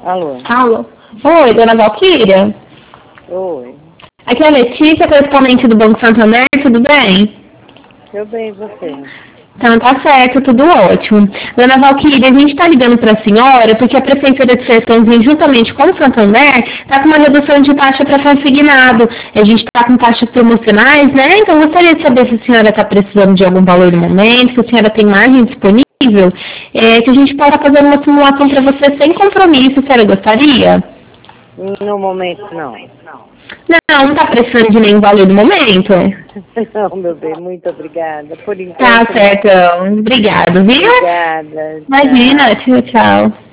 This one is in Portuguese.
Alô? Alô? Oi, dona Valquíria? Oi. Aqui é a Letícia, correspondente do Banco Santander, tudo bem? Eu bem, e você? Então tá certo, tudo ótimo. Dona Valquíria, a gente está ligando para a senhora porque a Prefeitura de Sertãozinho, juntamente com o Santander, está com uma redução de taxa para consignado. A gente está com taxas promocionais, né? Então gostaria de saber se a senhora está precisando de algum valor no momento, se a senhora tem margem disponível, que a gente possa fazer uma simulação para você sem compromisso, a senhora gostaria? No momento, não. Não está precisando de nenhum valor no momento? Não, meu bem, muito obrigada. Por Tá enquanto, não. certo. Obrigado, viu? Obrigada, Imagina, tchau. tchau, tchau.